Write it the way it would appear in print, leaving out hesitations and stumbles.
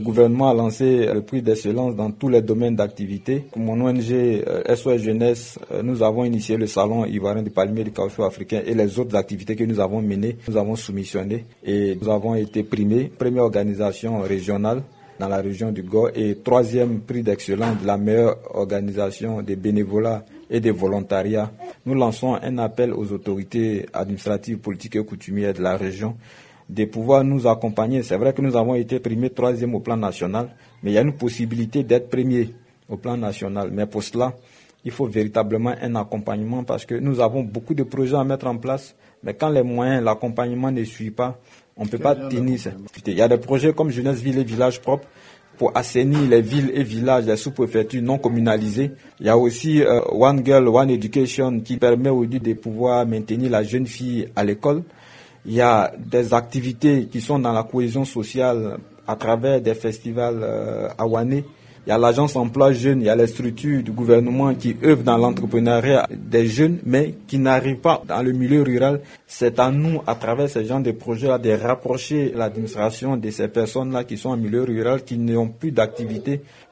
Le gouvernement a lancé le prix d'excellence dans tous les domaines d'activité. Pour mon ONG SOS Jeunesse, nous avons initié le salon ivoirien du palmier du caoutchouc africain et les autres activités que nous avons menées. Nous avons soumissionné et nous avons été primés. Première organisation régionale dans la région du Gor et troisième prix d'excellence de la meilleure organisation des bénévolats et des volontariats. Nous lançons un appel aux autorités administratives, politiques et coutumières de la région de pouvoir nous accompagner. C'est vrai que nous avons été primés troisième au plan national, mais il y a une possibilité d'être premier au plan national. Mais pour cela, il faut véritablement un accompagnement parce que nous avons beaucoup de projets à mettre en place, mais quand les moyens, l'accompagnement ne suit pas, on ne peut pas tenir. Il y a des projets comme Jeunesse, Ville et Village propres pour assainir les villes et villages, les sous-préfectures non communalisées. Il y a aussi One Girl, One Education qui permet aujourd'hui de pouvoir maintenir la jeune fille à l'école. Il y a des activités qui sont dans la cohésion sociale à travers des festivals awanais. Il y a l'agence emploi jeunes, il y a les structures du gouvernement qui œuvrent dans l'entrepreneuriat des jeunes, mais qui n'arrivent pas dans le milieu rural. C'est à nous, à travers ce genre de projets-là, de rapprocher l'administration de ces personnes-là qui sont en milieu rural, qui n'ont plus d'activité.